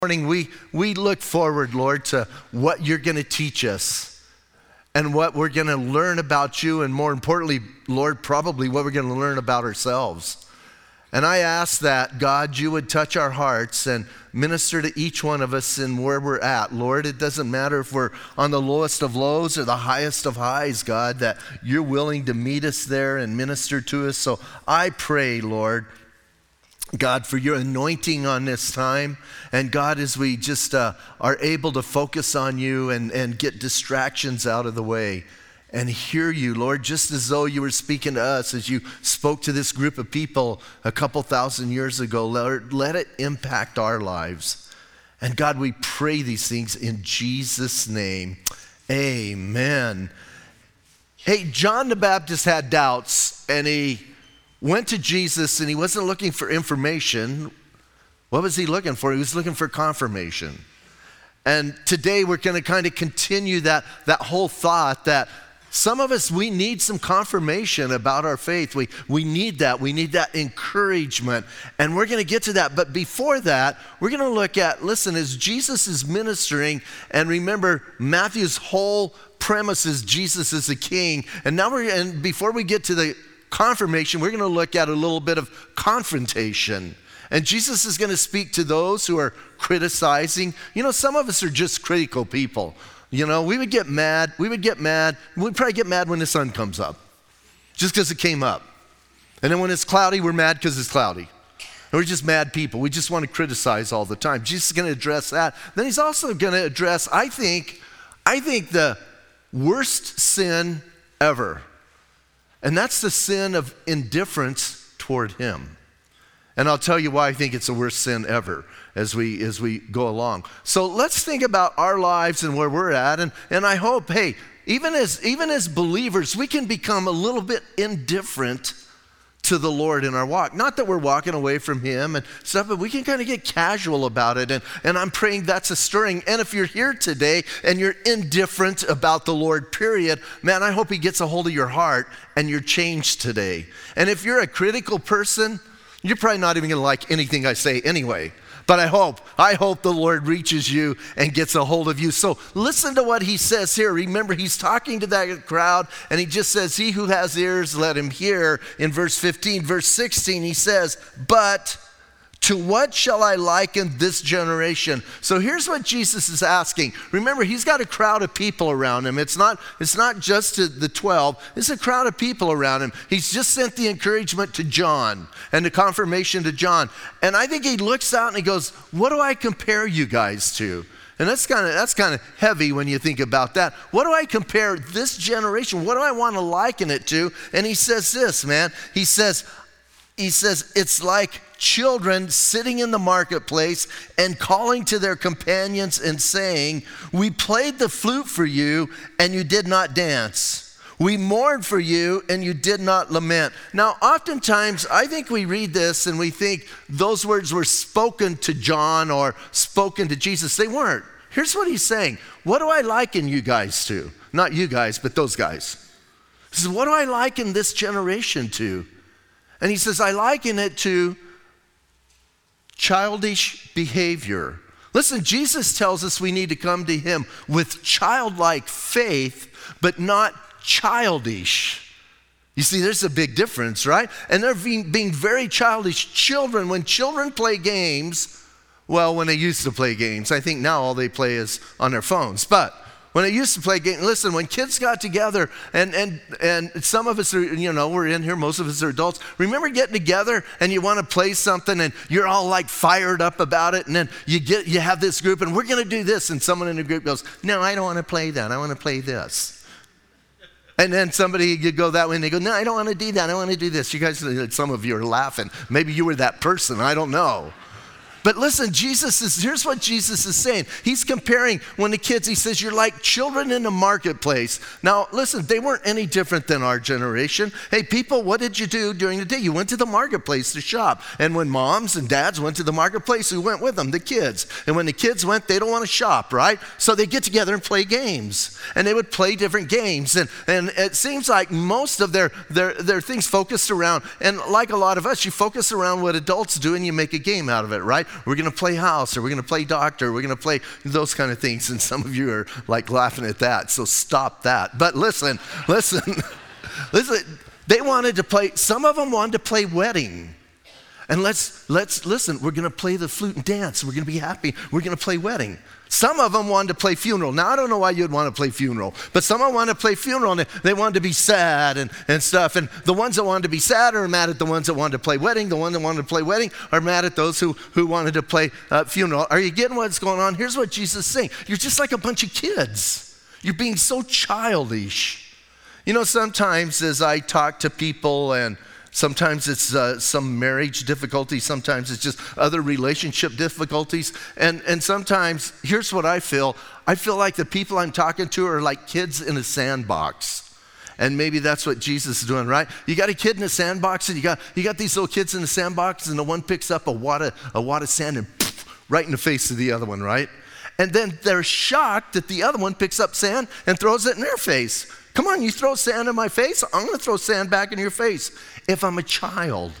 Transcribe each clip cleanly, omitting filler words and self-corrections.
Morning, we look forward, Lord, to what you're going to teach us and what we're going to learn about you, and more importantly, Lord, probably what we're going to learn about ourselves. And I ask that, God, you would touch our hearts and minister to each one of us in where we're at. Lord, it doesn't matter if we're on the lowest of lows or the highest of highs, God, that you're willing to meet us there and minister to us. So I pray, Lord, God, for your anointing on this time. And God, as we just are able to focus on you and get distractions out of the way and hear you, Lord, just as though you were speaking to us as you spoke to this group of people a couple thousand years ago. Lord, let it impact our lives. And God, we pray these things in Jesus' name. Amen. Hey, John the Baptist had doubts, and he went to Jesus, and he wasn't looking for information. What was he looking for? He was looking for confirmation. And today we're going to kind of continue that whole thought that some of us, we need some confirmation about our faith. We need that. We need that encouragement. And we're going to get to that. But before that, we're going to look at, listen, as Jesus is ministering, and remember, Matthew's whole premise is Jesus is the king. And now before we get to the confirmation, we're going to look at a little bit of confrontation. And Jesus is going to speak to those who are criticizing. You know, some of us are just critical people. You know, we would get mad. We'd probably get mad when the sun comes up, just because it came up. And then when it's cloudy, we're mad because it's cloudy. And we're just mad people. We just want to criticize all the time. Jesus is going to address that. Then he's also going to address, I think the worst sin ever. And that's the sin of indifference toward him. And I'll tell you why I think it's the worst sin ever as we go along. So let's think about our lives and where we're at. And I hope, hey, even as believers, we can become a little bit indifferent to the Lord in our walk. Not that we're walking away from him and stuff, but we can kind of get casual about it. And I'm praying that's a stirring. And if you're here today and you're indifferent about the Lord, period, man, I hope he gets a hold of your heart and you're changed today. And if you're a critical person, you're probably not even going to like anything I say anyway. But I hope the Lord reaches you and gets a hold of you. So listen to what he says here. Remember, he's talking to that crowd, and he just says, he who has ears, let him hear. In verse 15, verse 16, he says, but to what shall I liken this generation? So here's what Jesus is asking. Remember, he's got a crowd of people around him. It's not just the 12. It's a crowd of people around him. He's just sent the encouragement to John and the confirmation to John. And I think he looks out and he goes, what do I compare you guys to? And that's kind of heavy when you think about that. What do I compare this generation? What do I want to liken it to? And he says this, man. He says, it's like children sitting in the marketplace and calling to their companions and saying, we played the flute for you and you did not dance. We mourned for you and you did not lament. Now, oftentimes, I think we read this and we think those words were spoken to John or spoken to Jesus. They weren't. Here's what he's saying. What do I liken you guys to? Not you guys, but those guys. He says, what do I liken this generation to? And he says, I liken it to childish behavior. Listen, Jesus tells us we need to come to him with childlike faith, but not childish. You see, there's a big difference, right? And they're being very childish. Children, when children play games, well, when they used to play games, I think now all they play is on their phones, but when I used to play games, listen, when kids got together, and some of us are, we're in here, most of us are adults. Remember getting together and you want to play something and you're all like fired up about it, and then you have this group and we're going to do this, and someone in the group goes, no, I don't want to play that. I want to play this. And then you go that way and they go, no, I don't want to do that. I want to do this. You guys, some of you are laughing. Maybe you were that person. I don't know. But listen, here's what Jesus is saying. He's comparing when the kids, he says, you're like children in the marketplace. Now, listen, they weren't any different than our generation. Hey, people, what did you do during the day? You went to the marketplace to shop. And when moms and dads went to the marketplace, who went with them? The kids. And when the kids went, they don't want to shop, right? So they get together and play games. And they would play different games. And it seems like most of their things focused around, and like a lot of us, you focus around what adults do and you make a game out of it, right? we're going to play house, or we're going to play doctor, we're going to play those kind of things. And some of you are like laughing at that, so stop that. But listen, they wanted to play, some of them wanted to play wedding. And let's listen, we're going to play the flute and dance. We're going to be happy. We're going to play wedding. Some of them wanted to play funeral. Now, I don't know why you'd want to play funeral, but some of them wanted to play funeral, and they wanted to be sad and stuff. And the ones that wanted to be sad are mad at the ones that wanted to play wedding. The ones that wanted to play wedding are mad at those who wanted to play funeral. Are you getting what's going on? Here's what Jesus is saying. You're just like a bunch of kids. You're being so childish. You know, sometimes as I talk to people, and sometimes it's some marriage difficulties, sometimes it's just other relationship difficulties, and sometimes, here's what I feel like the people I'm talking to are like kids in a sandbox. And maybe that's what Jesus is doing, right? You got a kid in a sandbox, and you got these little kids in the sandbox, and the one picks up a wad of sand and right in the face of the other one, right? And then they're shocked that the other one picks up sand and throws it in their face. Come on, you throw sand in my face, I'm going to throw sand back in your face if I'm a child.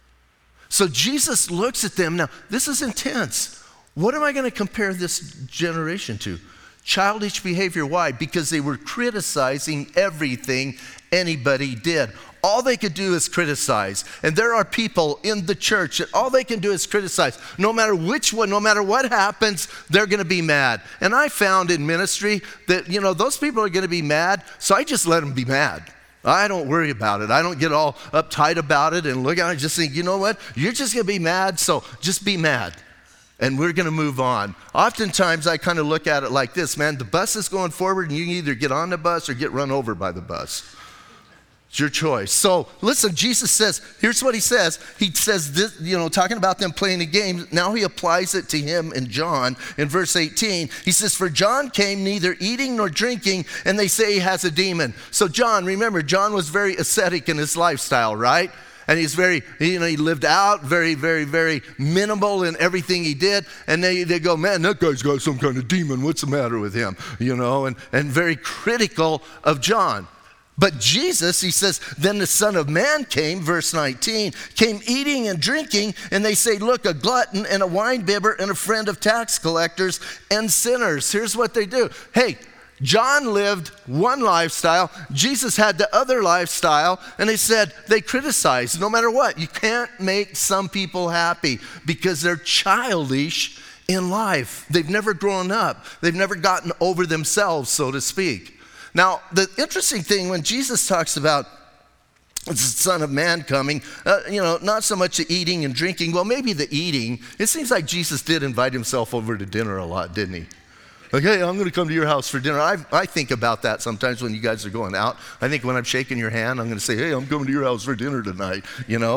So Jesus looks at them. Now, this is intense. What am I going to compare this generation to? Childish behavior. Why? Because they were criticizing everything anybody did. All they could do is criticize. And there are people in the church that all they can do is criticize. No matter which one, no matter what happens, they're going to be mad. And I found in ministry that, those people are going to be mad, so I just let them be mad. I don't worry about it. I don't get all uptight about it and look at it and just think, you know what? You're just going to be mad, so just be mad. And we're going to move on. Oftentimes, I kind of look at it like this, man. The bus is going forward, and you can either get on the bus or get run over by the bus. It's your choice. So listen, Jesus says, here's what he says. He says this, talking about them playing a game. Now he applies it to him and John in verse 18. He says, for John came neither eating nor drinking, and they say he has a demon. So John, remember, John was very ascetic in his lifestyle, right? And he's very, he lived out, very, very, very minimal in everything he did. And they go, man, that guy's got some kind of demon. What's the matter with him? And very critical of John. But Jesus, he says, then the Son of Man came, verse 19, came eating and drinking, and they say, look, a glutton and a winebibber and a friend of tax collectors and sinners. Here's what they do. Hey, John lived one lifestyle, Jesus had the other lifestyle, and they criticized no matter what. You can't make some people happy because they're childish in life. They've never grown up. They've never gotten over themselves, so to speak. Now, the interesting thing when Jesus talks about the Son of Man coming, not so much the eating and drinking. Well, maybe the eating. It seems like Jesus did invite himself over to dinner a lot, didn't he? Like, hey, I'm going to come to your house for dinner. I think about that sometimes when you guys are going out. I think when I'm shaking your hand, I'm going to say, hey, I'm coming to your house for dinner tonight,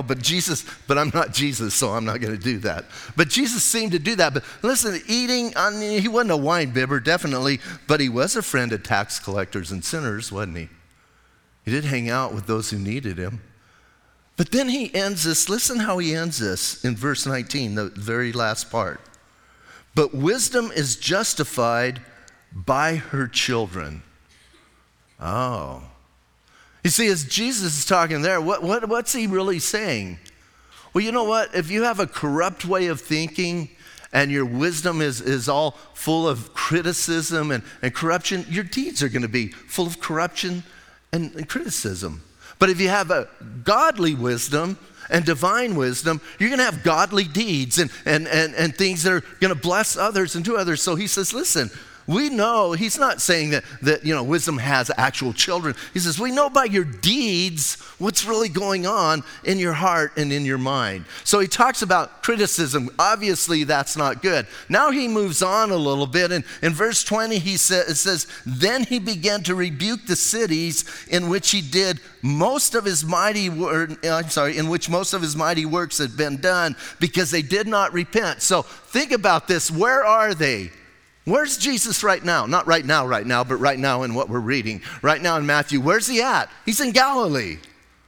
But I'm not Jesus, so I'm not going to do that. But Jesus seemed to do that. But listen, eating, he wasn't a wine bibber, definitely, but he was a friend of tax collectors and sinners, wasn't he? He did hang out with those who needed him. But then he ends this, listen how he ends this in verse 19, the very last part. But wisdom is justified by her children. Oh. You see, as Jesus is talking there, what's he really saying? Well, you know what? If you have a corrupt way of thinking and your wisdom is all full of criticism and corruption, your deeds are going to be full of corruption and criticism. But if you have a godly wisdom and divine wisdom, you're going to have godly deeds and things that are going to bless others and do others. So he says, listen, we know, he's not saying that wisdom has actual children. He says, we know by your deeds what's really going on in your heart and in your mind. So he talks about criticism. Obviously, that's not good. Now he moves on a little bit. And in verse 20, it says, then he began to rebuke the cities in which he did most of his mighty in which most of his mighty works had been done, because they did not repent. So think about this. Where are they? Where's Jesus right now? Not right now, but right now in what we're reading. Right now in Matthew, where's he at? He's in Galilee.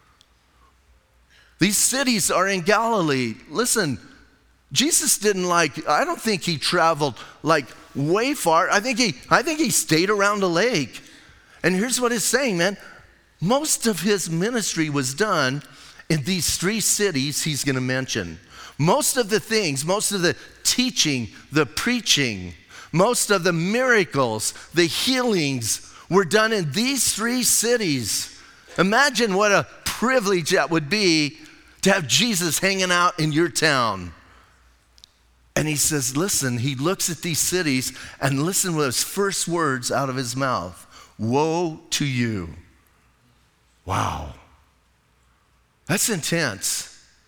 These cities are in Galilee. Listen, Jesus I don't think he traveled way far. I think he stayed around the lake. And here's what it's saying, man. Most of his ministry was done in these three cities he's going to mention. Most of the teaching, the preaching, most of the miracles, the healings were done in these 3 cities. Imagine what a privilege that would be to have Jesus hanging out in your town. And he says, listen, he looks at these cities and listen to his first words out of his mouth. Woe to you. Wow. That's intense.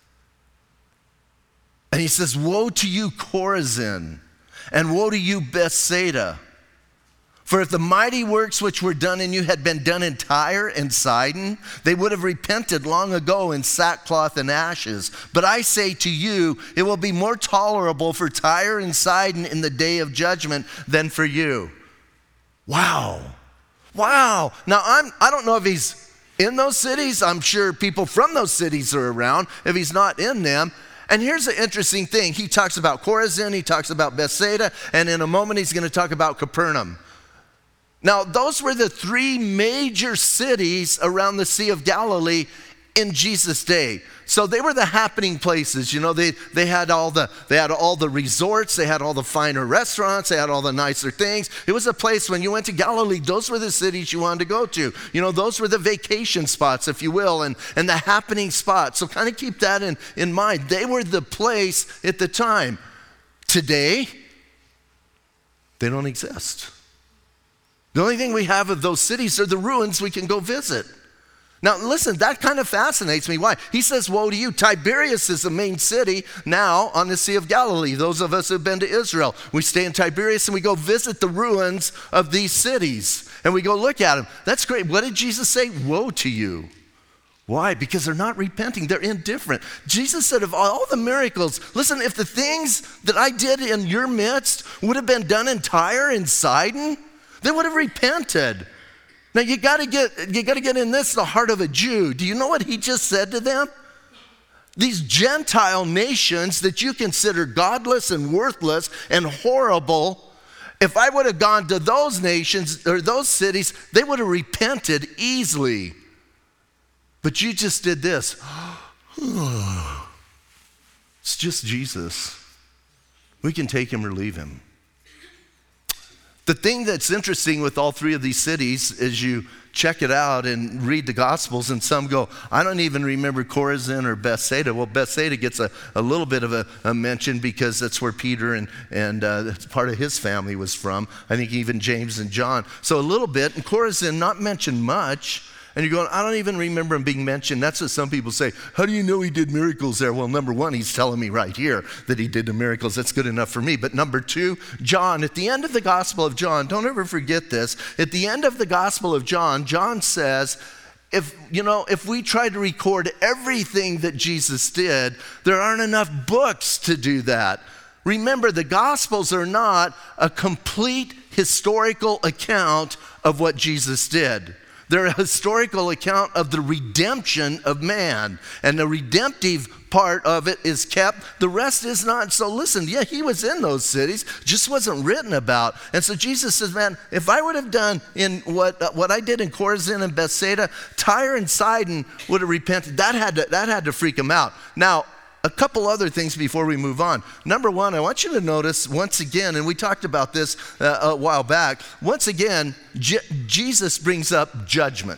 And he says, woe to you, Chorazin, and woe to you, Bethsaida. For if the mighty works which were done in you had been done in Tyre and Sidon, they would have repented long ago in sackcloth and ashes. But I say to you, it will be more tolerable for Tyre and Sidon in the day of judgment than for you. Wow. Wow. Now, I don't know if he's in those cities. I'm sure people from those cities are around if he's not in them. And here's the interesting thing. He talks about Chorazin, he talks about Bethsaida, and in a moment he's going to talk about Capernaum. Now, those were the 3 major cities around the Sea of Galilee in Jesus' day. So they were the happening places. You know, they had all the resorts, they had all the finer restaurants, they had all the nicer things. It was a place when you went to Galilee, those were the cities you wanted to go to. You know, those were the vacation spots, if you will, and the happening spots. So kind of keep that in mind. They were the place at the time. Today, they don't exist. The only thing we have of those cities are the ruins we can go visit. Now listen, that kind of fascinates me. Why? He says, woe to you. Tiberias is the main city now on the Sea of Galilee. Those of us who have been to Israel, we stay in Tiberias and we go visit the ruins of these cities. And we go look at them. That's great. What did Jesus say? Woe to you. Why? Because they're not repenting. They're indifferent. Jesus said of all the miracles, listen, if the things that I did in your midst would have been done in Tyre and Sidon, they would have repented. Now you got to get in this the heart of a Jew. Do you know what he just said to them? These Gentile nations that you consider godless and worthless and horrible, if I would have gone to those nations or those cities, they would have repented easily. But you just did this. It's just Jesus. We can take him or leave him. The thing that's interesting with all 3 of these cities is you check it out and read the Gospels, and some go, I don't even remember Chorazin or Bethsaida. Well, Bethsaida gets a little bit of a mention because that's where Peter and part of his family was from. I think even James and John. So a little bit, and Chorazin not mentioned much. And you're going, I don't even remember him being mentioned. That's what some people say. How do you know he did miracles there? Well, number 1, he's telling me right here that he did the miracles. That's good enough for me. But number 2, John, at the end of the Gospel of John, don't ever forget this. At the end of the Gospel of John, John says, if we try to record everything that Jesus did, there aren't enough books to do that. Remember, the Gospels are not a complete historical account of what Jesus did. They're a historical account of the redemption of man. And the redemptive part of it is kept. The rest is not. So listen, yeah, he was in those cities, just wasn't written about. And so Jesus says, man, if I would have done in what I did in Chorazin and Bethsaida, Tyre and Sidon would have repented. That had to freak him out. Now, a couple other things before we move on. Number 1, I want you to notice once again, and we talked about this a while back, once again, Jesus brings up judgment,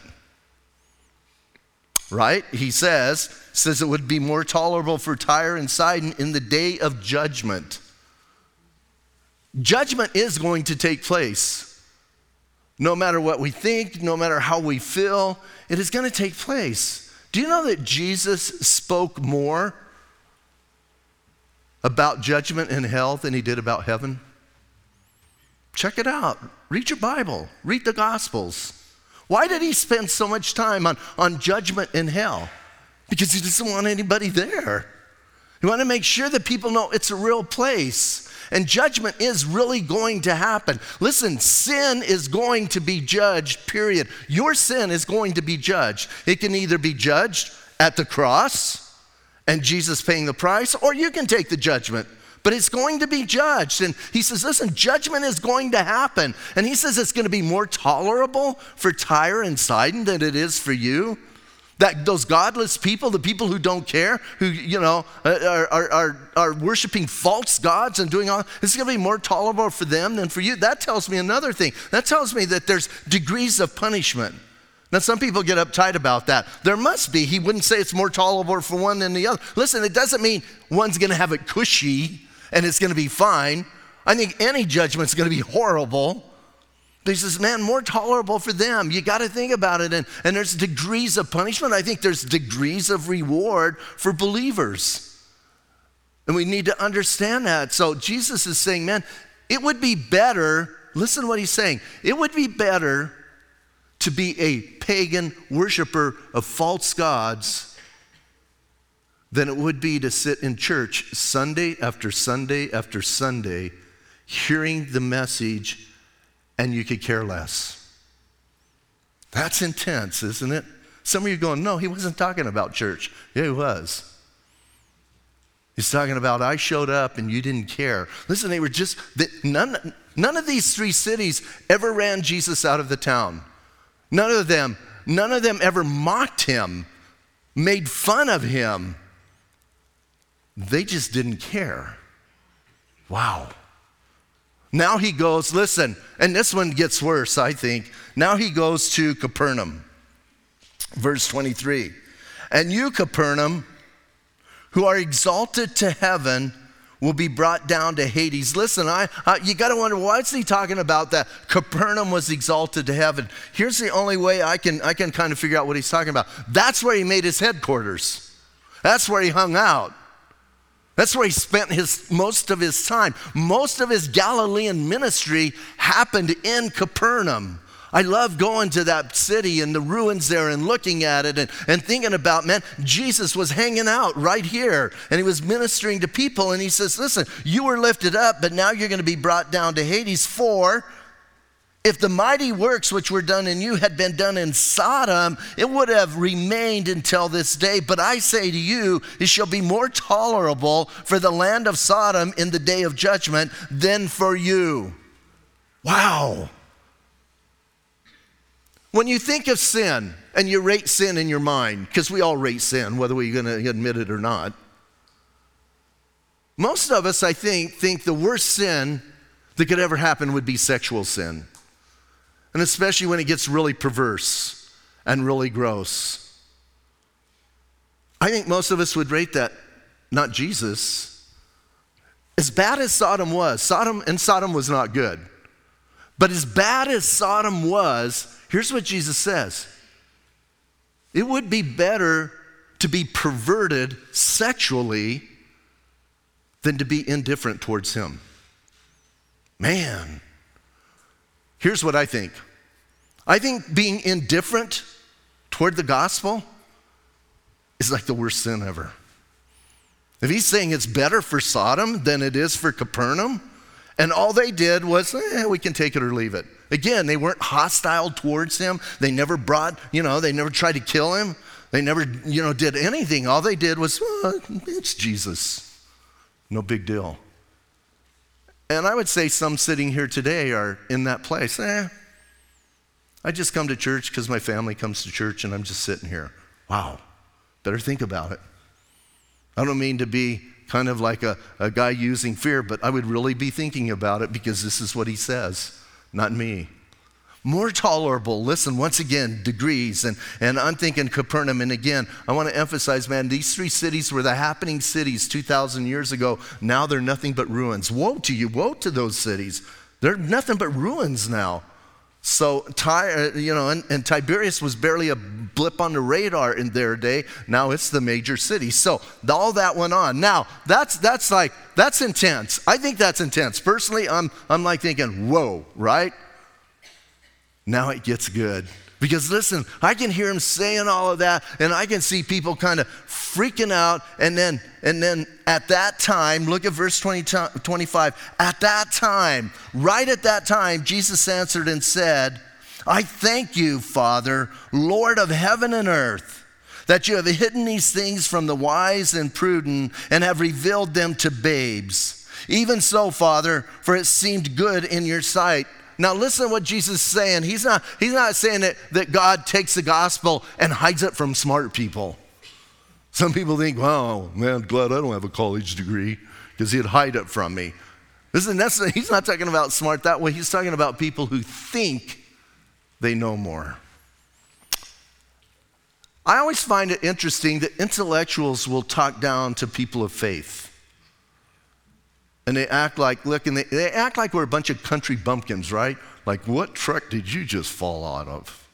right? He says it would be more tolerable for Tyre and Sidon in the day of judgment. Judgment is going to take place. No matter what we think, no matter how we feel, it is going to take place. Do you know that Jesus spoke more about judgment and hell than he did about heaven? Check it out. Read your Bible. Read the Gospels. Why did he spend so much time on judgment and hell? Because he doesn't want anybody there. He wanted to make sure that people know it's a real place. And judgment is really going to happen. Listen, sin is going to be judged, period. Your sin is going to be judged. It can either be judged at the cross, and Jesus paying the price, or you can take the judgment. But it's going to be judged. And he says, listen, judgment is going to happen. And he says it's going to be more tolerable for Tyre and Sidon than it is for you. That those godless people, the people who don't care, who, are worshiping false gods and doing all, it's going to be more tolerable for them than for you. That tells me another thing. That tells me that there's degrees of punishment. Now, some people get uptight about that. There must be. He wouldn't say it's more tolerable for one than the other. Listen, it doesn't mean one's going to have it cushy and it's going to be fine. I think any judgment's going to be horrible. But he says, man, more tolerable for them. You got to think about it. And there's degrees of punishment. I think there's degrees of reward for believers. And we need to understand that. So Jesus is saying, man, it would be better, listen to what he's saying. It would be better to be a pagan worshiper of false gods than it would be to sit in church Sunday after Sunday after Sunday, hearing the message, and you could care less. That's intense, isn't it? Some of you are going, no, he wasn't talking about church. Yeah, he was. He's talking about, I showed up and you didn't care. Listen, they were just, none of these three cities ever ran Jesus out of the town. None of them ever mocked him, made fun of him. They just didn't care. Wow. Now he goes, listen, and this one gets worse, I think. Now he goes to Capernaum. Verse 23. And you, Capernaum, who are exalted to heaven, will be brought down to Hades. Listen, you got to wonder, why is he talking about that? Capernaum was exalted to heaven. Here's the only way I can kind of figure out what he's talking about. That's where he made his headquarters. That's where he hung out. That's where he spent most of his time. Most of his Galilean ministry happened in Capernaum. I love going to that city and the ruins there and looking at it and thinking about, man, Jesus was hanging out right here and he was ministering to people, and he says, listen, you were lifted up, but now you're going to be brought down to Hades. For if the mighty works which were done in you had been done in Sodom, it would have remained until this day. But I say to you, it shall be more tolerable for the land of Sodom in the day of judgment than for you. Wow. When you think of sin, and you rate sin in your mind, because we all rate sin, whether we're going to admit it or not, most of us, I think the worst sin that could ever happen would be sexual sin. And especially when it gets really perverse and really gross. I think most of us would rate that, not Jesus. As bad as Sodom was, Sodom was not good. But as bad as Sodom was, here's what Jesus says. It would be better to be perverted sexually than to be indifferent towards him. Man, here's what I think. I think being indifferent toward the gospel is like the worst sin ever. If he's saying it's better for Sodom than it is for Capernaum, and all they did was, we can take it or leave it. Again, they weren't hostile towards him. They never they never tried to kill him. They never, did anything. All they did was, it's Jesus. No big deal. And I would say some sitting here today are in that place. I just come to church because my family comes to church and I'm just sitting here. Wow, better think about it. I don't mean to be kind of like a guy using fear, but I would really be thinking about it because this is what he says, not me. More tolerable, listen, once again, degrees, and I'm thinking Capernaum, and again, I want to emphasize, man, these three cities were the happening cities 2,000 years ago. Now they're nothing but ruins. Woe to you, woe to those cities. They're nothing but ruins now. So, and Tiberias was barely a blip on the radar in their day. Now it's the major city. So all that went on. Now that's intense. I think that's intense. Personally, I'm like thinking, whoa, right? Now it gets good. Because listen, I can hear him saying all of that, and I can see people kind of freaking out, and then at that time, look at verse 25. At that time, right at that time, Jesus answered and said, I thank you, Father, Lord of heaven and earth, that you have hidden these things from the wise and prudent and have revealed them to babes. Even so, Father, for it seemed good in your sight. Now listen to what Jesus is saying. He's not saying that God takes the gospel and hides it from smart people. Some people think, wow, man, glad I don't have a college degree because he'd hide it from me. Listen, he's not talking about smart that way. He's talking about people who think they know more. I always find it interesting that intellectuals will talk down to people of faith. And they act like, they act like we're a bunch of country bumpkins, right? Like, what truck did you just fall out of?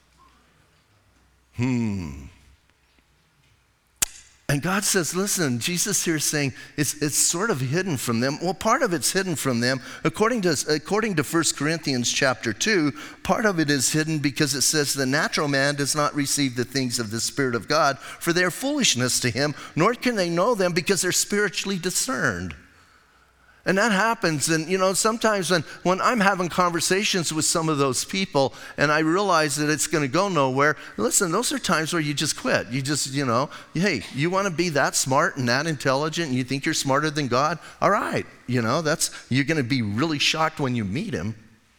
And God says, listen, Jesus here is saying it's sort of hidden from them. Well, part of it's hidden from them. According to 1 Corinthians chapter 2, part of it is hidden because it says the natural man does not receive the things of the Spirit of God, for they are foolishness to him, nor can they know them because they're spiritually discerned. And that happens, and sometimes when I'm having conversations with some of those people and I realize that it's going to go nowhere, listen, those are times where you just quit. You just, hey, you want to be that smart and that intelligent and you think you're smarter than God? All right, you're going to be really shocked when you meet him.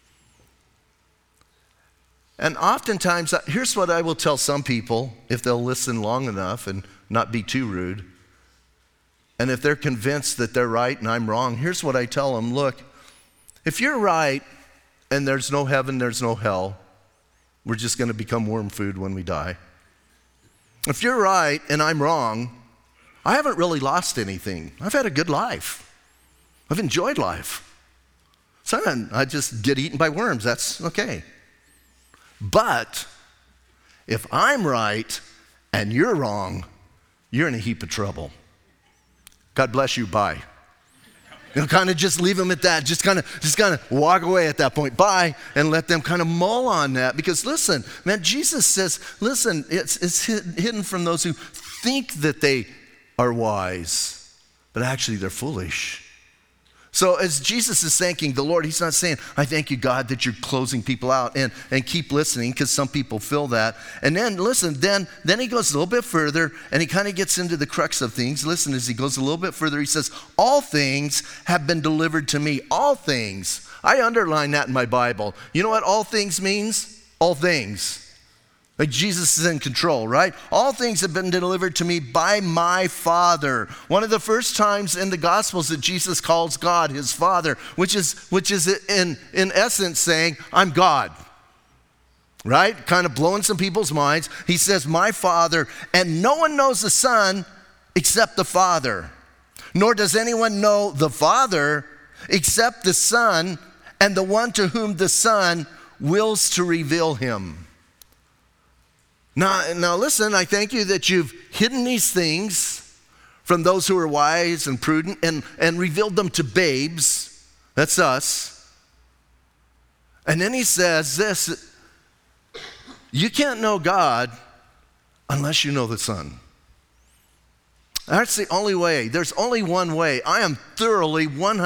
And oftentimes, here's what I will tell some people if they'll listen long enough and not be too rude. And if they're convinced that they're right and I'm wrong, here's what I tell them. Look, if you're right and there's no heaven, there's no hell, we're just going to become worm food when we die. If you're right and I'm wrong, I haven't really lost anything. I've had a good life. I've enjoyed life. So I just get eaten by worms. That's okay. But if I'm right and you're wrong, you're in a heap of trouble. God bless you, bye. Kind of just leave them at that. Just kind of walk away at that point. Bye, and let them kind of mull on that. Because listen, man, Jesus says, listen, it's hidden from those who think that they are wise, but actually they're foolish. So as Jesus is thanking the Lord, he's not saying, I thank you, God, that you're closing people out, and keep listening, because some people feel that. And then, listen, then he goes a little bit further, and he kind of gets into the crux of things. Listen, as he goes a little bit further, he says, all things have been delivered to me. All things. I underline that in my Bible. You know what all things means? All things. Like Jesus is in control, right? All things have been delivered to me by my Father. One of the first times in the Gospels that Jesus calls God his Father, which is in essence saying, I'm God, right? Kind of blowing some people's minds. He says, my Father, and no one knows the Son except the Father. Nor does anyone know the Father except the Son and the one to whom the Son wills to reveal him. Now listen, I thank you that you've hidden these things from those who are wise and prudent and revealed them to babes. That's us. And then he says this, you can't know God unless you know the Son. That's the only way. There's only one way. I am thoroughly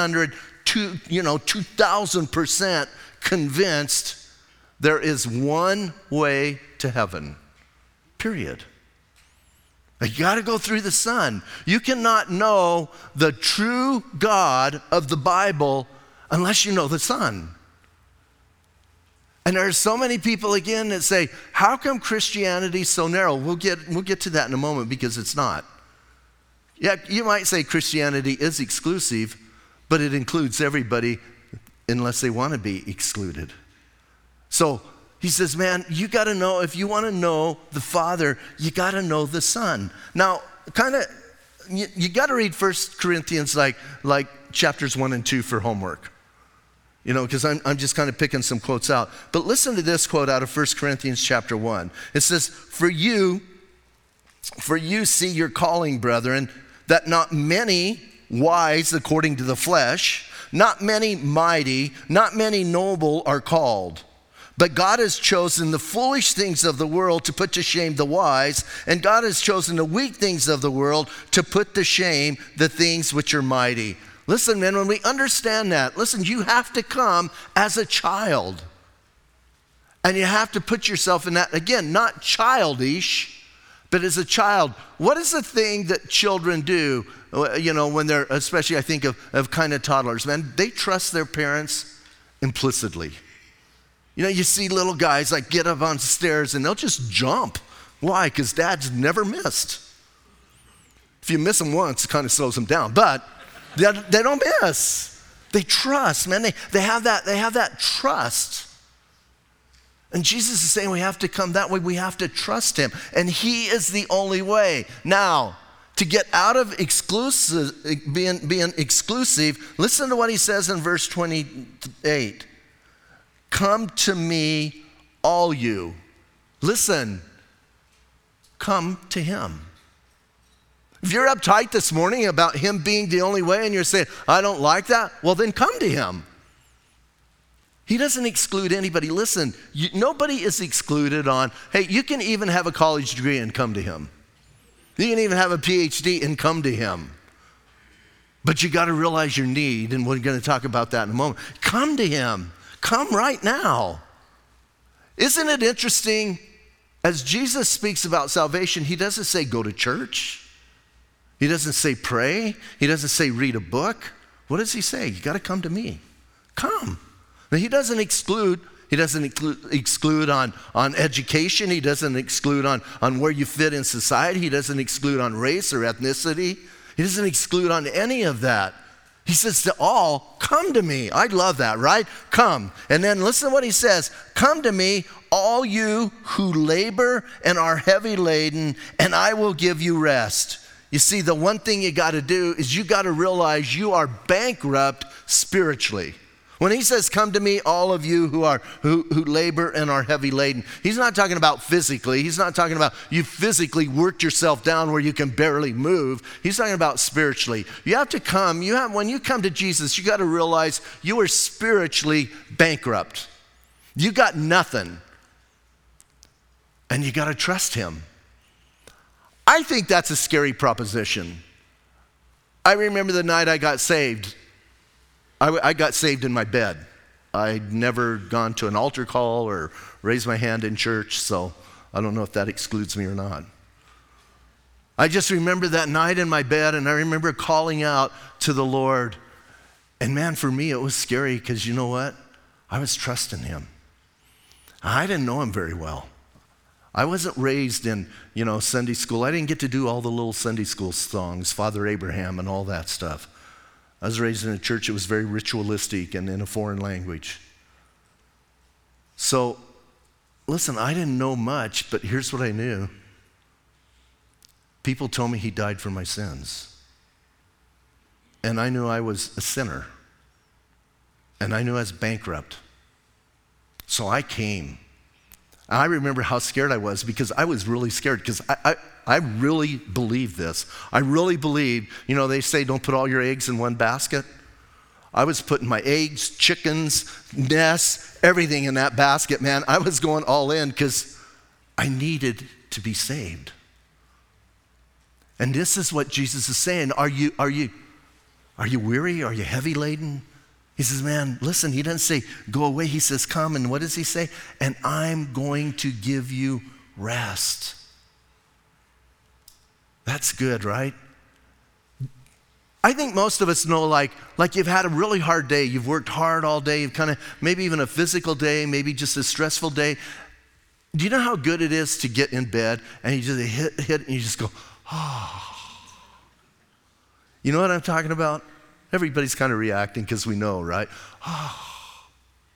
2,000% convinced there is one way to heaven. Period. You got to go through the Son. You cannot know the true God of the Bible unless you know the Son. And there are so many people again that say, how come Christianity is so narrow? We'll get to that in a moment, because it's not. Yeah, you might say Christianity is exclusive, but it includes everybody unless they want to be excluded. So he says, man, you got to know, if you want to know the Father, you got to know the Son. Now, you got to read 1 Corinthians like chapters 1 and 2 for homework. Because I'm just kind of picking some quotes out. But listen to this quote out of 1 Corinthians chapter 1. It says, For you see your calling, brethren, that not many wise according to the flesh, not many mighty, not many noble are called. But God has chosen the foolish things of the world to put to shame the wise, and God has chosen the weak things of the world to put to shame the things which are mighty. Listen, man, when we understand that, listen, you have to come as a child. And you have to put yourself in that, again, not childish, but as a child. What is the thing that children do, when they're, especially I think of kind of toddlers, man, they trust their parents implicitly. You know, you see little guys like get up on stairs and they'll just jump. Why? Because dad's never missed. If you miss them once, it kind of slows them down, but they don't miss. They trust, man. They have that trust. And Jesus is saying we have to come that way. We have to trust him. And he is the only way. Now, to get out of being exclusive, listen to what he says in verse 28. Come to me, all you. Listen, come to him. If you're uptight this morning about him being the only way and you're saying, I don't like that, well then come to him. He doesn't exclude anybody. Listen, nobody is excluded on, hey, you can even have a college degree and come to him. You can even have a PhD and come to him. But you got to realize your need, and we're going to talk about that in a moment. Come to him. Come right now. Isn't it interesting? As Jesus speaks about salvation, he doesn't say go to church. He doesn't say pray. He doesn't say read a book. What does he say? You got to come to me. Come. Now, he doesn't exclude. He doesn't exclude on education. He doesn't exclude on where you fit in society. He doesn't exclude on race or ethnicity. He doesn't exclude on any of that. He says to all, come to me. I love that, right? Come. And then listen to what he says. Come to me, all you who labor and are heavy laden, and I will give you rest. You see, the one thing you got to do is you got to realize you are bankrupt spiritually. When he says, come to me, all of you who labor and are heavy laden, he's not talking about physically. He's not talking about you physically worked yourself down where you can barely move. He's talking about spiritually. You have to come. When you come to Jesus, you got to realize you are spiritually bankrupt. You got nothing. And you got to trust him. I think that's a scary proposition. I remember the night I got saved. I got saved in my bed. I'd never gone to an altar call or raised my hand in church, so I don't know if that excludes me or not. I just remember that night in my bed, and I remember calling out to the Lord. And man, for me, it was scary because you know what? I was trusting him. I didn't know him very well. I wasn't raised in, Sunday school. I didn't get to do all the little Sunday school songs, Father Abraham and all that stuff. I was raised in a church that was very ritualistic and in a foreign language. So, listen, I didn't know much, but here's what I knew. People told me he died for my sins. And I knew I was a sinner. And I knew I was bankrupt. So I came. I remember how scared I was because I was really scared because I really believed this. I really believed, they say don't put all your eggs in one basket. I was putting my eggs, chickens, nests, everything in that basket, man. I was going all in because I needed to be saved. And this is what Jesus is saying. Are you weary? Are you heavy laden? He says, man, listen, he doesn't say go away. He says, come. And what does he say? And I'm going to give you rest. That's good, right? I think most of us know like you've had a really hard day. You've worked hard all day. You've kind of, maybe even a physical day, maybe just a stressful day. Do you know how good it is to get in bed and you just hit and you just go, oh. You know what I'm talking about? Everybody's kind of reacting because we know, right? Oh.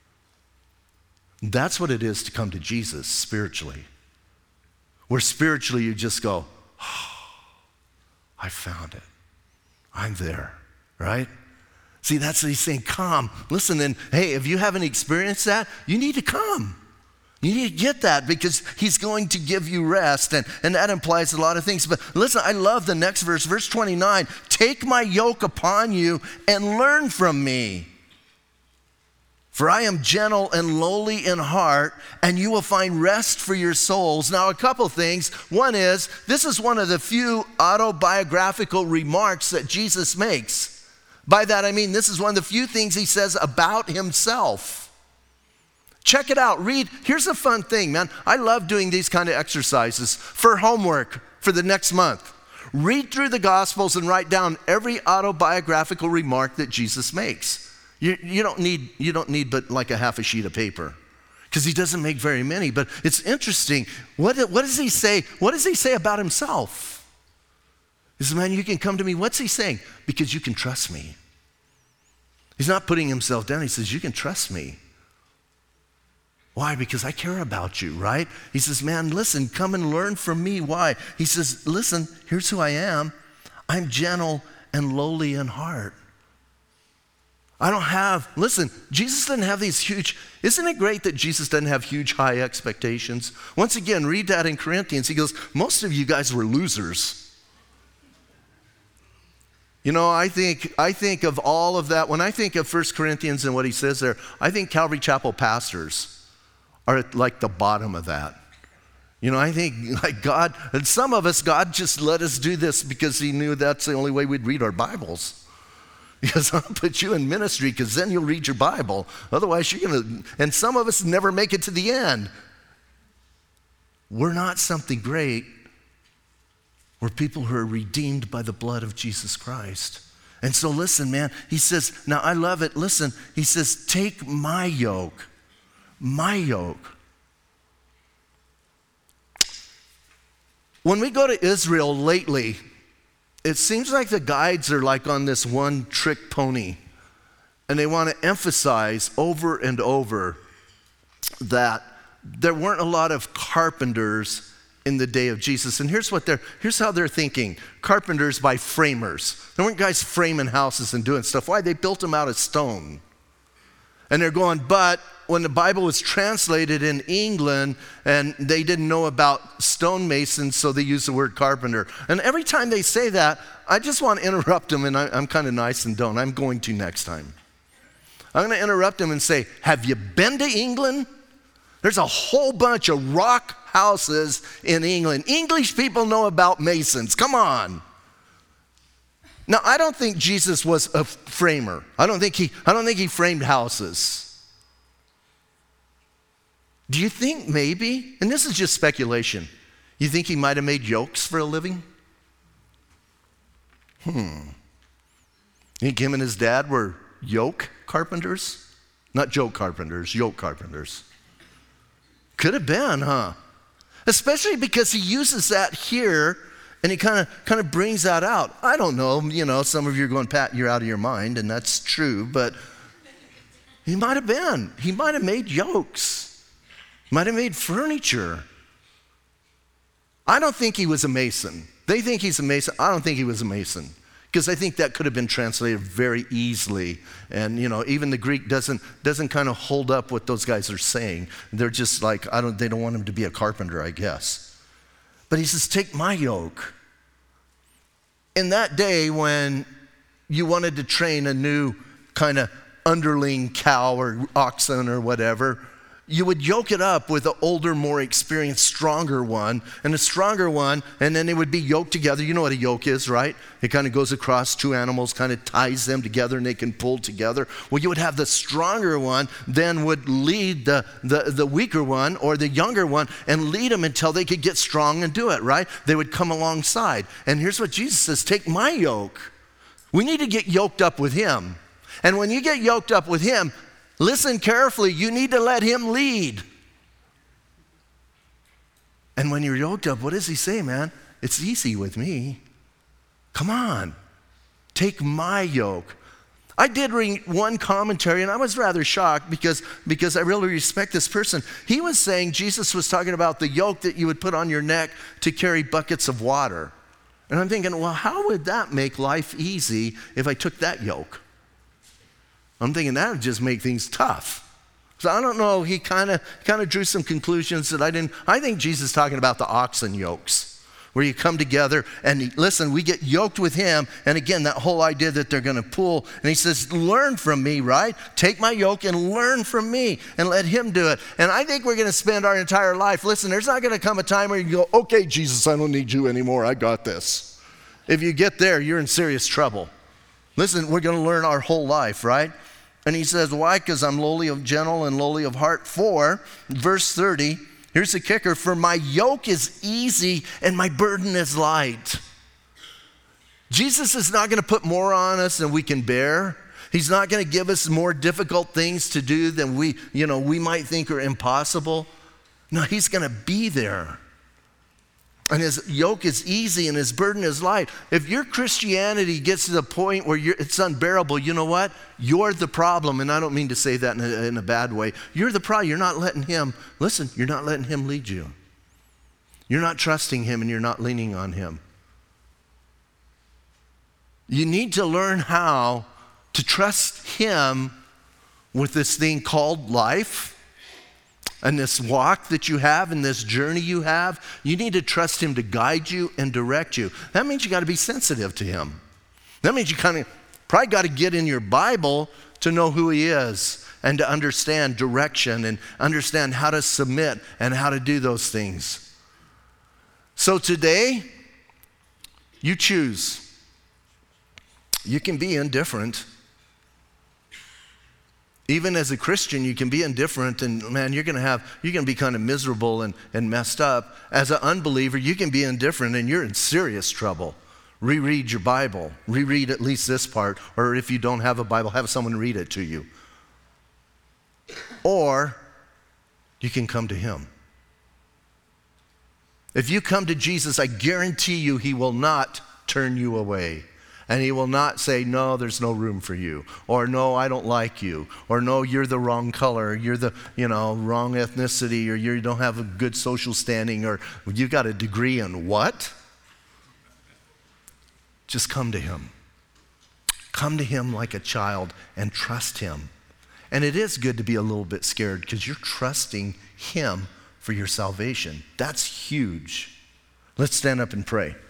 That's what it is to come to Jesus spiritually. Where spiritually you just go, oh, I found it. I'm there, right? See, that's what he's saying, come. Listen, and hey, if you haven't experienced that, you need to come. You need to get that because he's going to give you rest, and that implies a lot of things. But listen, I love the next verse, verse 29. Take my yoke upon you and learn from me. For I am gentle and lowly in heart, and you will find rest for your souls. Now, a couple things. One is, this is one of the few autobiographical remarks that Jesus makes. By that I mean, this is one of the few things he says about himself. Check it out, read. Here's a fun thing, man. I love doing these kind of exercises for homework for the next month. Read through the Gospels and write down every autobiographical remark that Jesus makes. You don't need but like a half a sheet of paper. because he doesn't make very many. But it's interesting. What does he say? What does he say about himself? He says, man, you can come to me. What's he saying? Because you can trust me. He's not putting himself down. He says, you can trust me. Why? Because I care about you, right? He says, man, listen, come and learn from me. Why? He says, listen, here's who I am. I'm gentle and lowly in heart. Listen, Jesus didn't have these huge, isn't it great that Jesus doesn't have huge, high expectations? Once again, read that in Corinthians. He goes, most of you guys were losers. You know, I think of all of that. When I think of 1 Corinthians and what he says there, I think Calvary Chapel pastors are at like the bottom of that. You know, I think like God, and some of us, God just let us do this because he knew that's the only way we'd read our Bibles. Because I'll put you in ministry because then you'll read your Bible. Otherwise you're going to, and some of us never make it to the end. We're not something great. We're people who are redeemed by the blood of Jesus Christ. And so listen, man, he says, now I love it. Listen, he says, take my yoke. My yoke. When we go to Israel lately, it seems like the guides are like on this one-trick pony. And they want to emphasize over and over that there weren't a lot of carpenters in the day of Jesus. And here's how they're thinking. Carpenters by framers. There weren't guys framing houses and doing stuff. Why? They built them out of stone. And they're going, but when the Bible was translated in England and they didn't know about stonemasons, so they used the word carpenter. And every time they say that, I just want to interrupt them, and I'm kind of nice and don't. I'm going to next time. I'm going to interrupt them and say, have you been to England? There's a whole bunch of rock houses in England. English people know about masons. Come on. Now, I don't think Jesus was a framer. I don't think he framed houses. Do you think maybe, and this is just speculation, you think he might have made yokes for a living? You think him and his dad were yoke carpenters? Not joke carpenters, yoke carpenters. Could have been, huh? Especially because he uses that here and he kind of brings that out. I don't know, you know, some of you are going, Pat, you're out of your mind, and that's true, but he might have been. He might have made yokes. Might have made furniture. I don't think he was a mason. They think he's a mason. I don't think he was a mason. Because I think that could have been translated very easily. And, you know, even the Greek doesn't kind of hold up what those guys are saying. They're just like, they don't want him to be a carpenter, I guess. But he says, take my yoke. In that day when you wanted to train a new kind of underling cow or oxen or whatever, you would yoke it up with an older, more experienced, stronger one, and a stronger one, and then they would be yoked together. You know what a yoke is, right? It kind of goes across two animals, kind of ties them together, and they can pull together. Well, you would have the stronger one, then would lead the weaker one or the younger one and lead them until they could get strong and do it, right? They would come alongside. And here's what Jesus says, take my yoke. We need to get yoked up with him. And when you get yoked up with him, listen carefully, you need to let him lead. And when you're yoked up, what does he say, man? It's easy with me. Come on, take my yoke. I did read one commentary, and I was rather shocked because I really respect this person. He was saying Jesus was talking about the yoke that you would put on your neck to carry buckets of water. And I'm thinking, well, how would that make life easy if I took that yoke? I'm thinking that would just make things tough. So I don't know, he kind of drew some conclusions that I think Jesus is talking about the oxen yokes, where you come together and listen, we get yoked with him. And again, that whole idea that they're going to pull. And he says, learn from me, right? Take my yoke and learn from me and let him do it. And I think we're going to spend our entire life, listen, there's not going to come a time where you go, okay, Jesus, I don't need you anymore. I got this. If you get there, you're in serious trouble. Listen, we're going to learn our whole life, right? And he says, why? Because I'm gentle and lowly of heart. For, verse 30, here's the kicker, for my yoke is easy and my burden is light. Jesus is not going to put more on us than we can bear. He's not going to give us more difficult things to do than we might think are impossible. No, he's going to be there. And his yoke is easy and his burden is light. If your Christianity gets to the point where it's unbearable, you know what? You're the problem. And I don't mean to say that in a bad way. You're the problem. You're not letting him lead you. You're not trusting him and you're not leaning on him. You need to learn how to trust him with this thing called life. And this walk that you have and this journey you have, you need to trust him to guide you and direct you. That means you got to be sensitive to him. That means you kind of probably got to get in your Bible to know who he is and to understand direction and understand how to submit and how to do those things. So today, you choose. You can be indifferent. Even as a Christian, you can be indifferent and man, you're gonna be kind of miserable and messed up. As an unbeliever, you can be indifferent and you're in serious trouble. Reread your Bible. Reread at least this part, or if you don't have a Bible, have someone read it to you. Or you can come to him. If you come to Jesus, I guarantee you he will not turn you away. And he will not say, no, there's no room for you. Or no, I don't like you. Or no, you're the wrong color. You're the wrong ethnicity. Or you don't have a good social standing. Or you've got a degree in what? Just come to him. Come to him like a child and trust him. And it is good to be a little bit scared because you're trusting him for your salvation. That's huge. Let's stand up and pray.